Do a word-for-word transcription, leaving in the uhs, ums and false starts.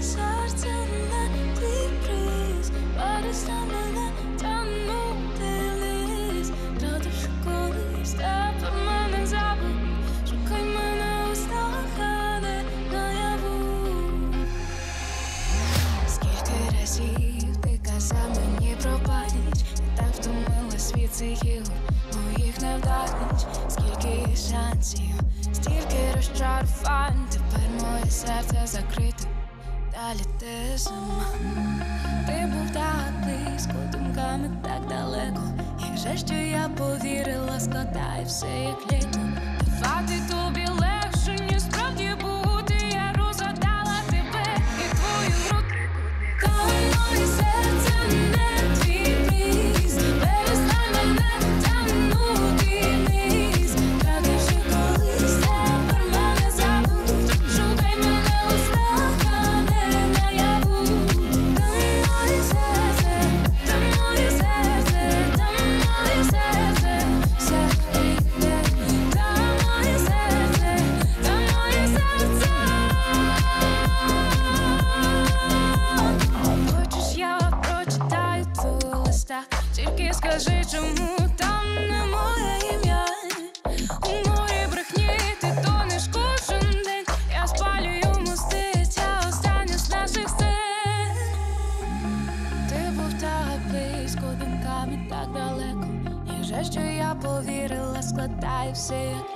серце на твій приз, перестань мене тягнути ліс. Втративши колись, тепер мене забудь. Шукай мене у снах, а не наяву. Скільки разів ти казав мені пробач, я так втомилась від цих ігор моїх невдач. Скільки шансів, стільки розчарувань, тепер моє серце закрите, далі ти сама. Ти був так близько, думками так далеко. Як же, що я повірила, складаю все як літо. Давати тобі легше, ніж справді бути. Я розгадала тебе і твою гру. Коли моє серце не твій приз, перестань мене тягнути вниз. Втративши колись, тепер мене забудь. Шукай мене у снах, а не наяву. Там моє серце, там моє серце, там моє серце, все йде. Там моє серце, там моє серце. Хочеш, я прочитаю твого листа, тільки скажи, чому там не моє ім'я. У морі брехні ти тонеш кожен день. Я спалюю мости, ця остання з наших сцен. Ти був так близько, думками так далеко. Як же, що я повірила, складаю все як